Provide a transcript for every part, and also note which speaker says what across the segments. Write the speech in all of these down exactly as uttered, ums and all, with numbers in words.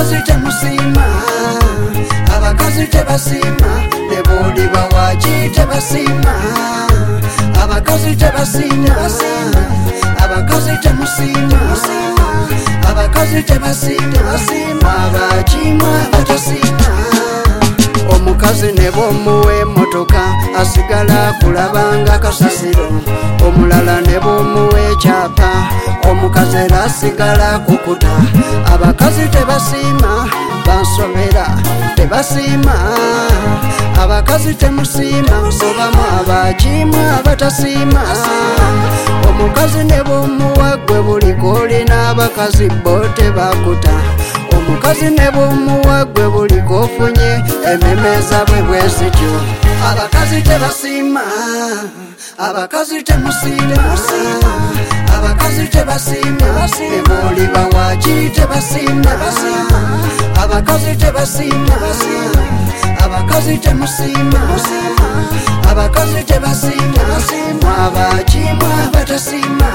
Speaker 1: abakazi temusima abakazi tebasima ne buli bawaji tebasima abakazi tebasima abakazi temusima abakazi tebasima abajimwa batasima omukazi ne bomuwe emotoka asigala kulabanga kasasiro omulala ne bomuwe ekyapa omukazi era asigala kukuta abakazi tebasima bansomera tebasima abakazi temusima sobamu abajimwa batasima omukazi ne bomuwa gwe buliko olina abakazi bo tebakuta omukazi ne bomuwa gwe buliko ofunye ememeza bwe bwezityo abakazi tebasima abakazi temusima abakazi tebasima ne buli bawaji tebasima abakazi tebasima abakazi temusima abakazi tebasima abajimwa batasima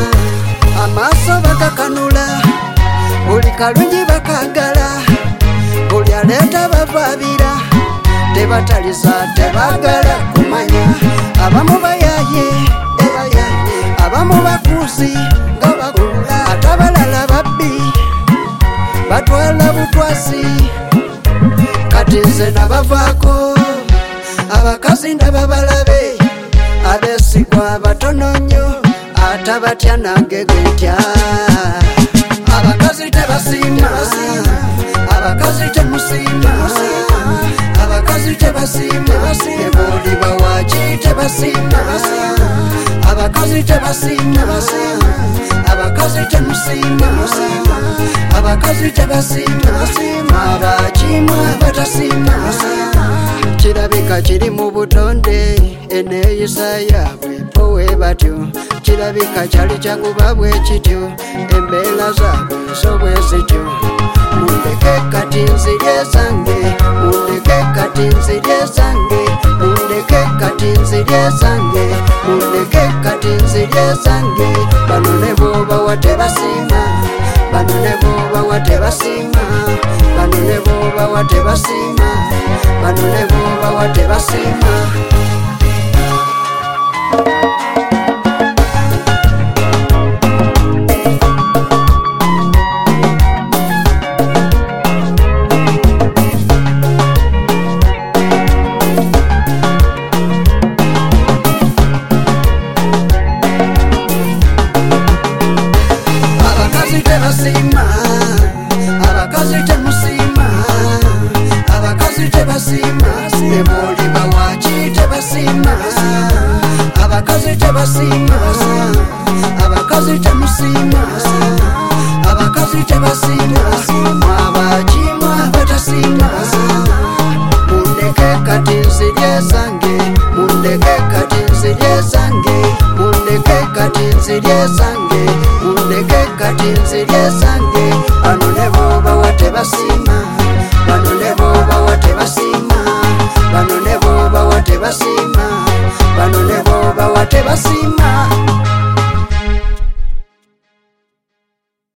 Speaker 1: amaaso bakakanula buli kalungi bakagala buli aleeta bavaabira tebataliza tebagala kumanya abamu bayaye abamu bakuzi nga bakula ate abalala babbi batwala butwasi kati nze nabavaako abakazi ndaba balabe abeesigwa abatono nnyo ate abatya nange gwentya abakazi tebasima abakazi temusima abakazi tebasima ne buli bawaji tebasima abakazi tebasima abakazi temusima abakazi tebasima abajimwa batasima kirabika kiri mu butonde eneeyisa yaabwe bowe batyo kirabika kyali kyakuba bwe kityo embeera zaabwe zo bwe zityo mundeke kati nzirye zange mundeke kati nzirye zange mundeke kati nzirye zange mundeke kati nzirye zange bano ne bobawa tebasima bano ne bobawa tebasima bano ne bobawa tebasima bano ne bobawa tebasima abakazi temusima abakazi tebasima ne buli bawaji tebasima abakazi tebasima abakazi temusima abakazi tebasima abajimwa batasima mundeke kati nzirye zange mundeke kati nzirye zange mundeke kati nzirye zange mundeke kati nzirye zange bano ne bobawa tebasima bano ne bobawa tebasima bano ne bobawa tebasima bano ne bobawa tebasima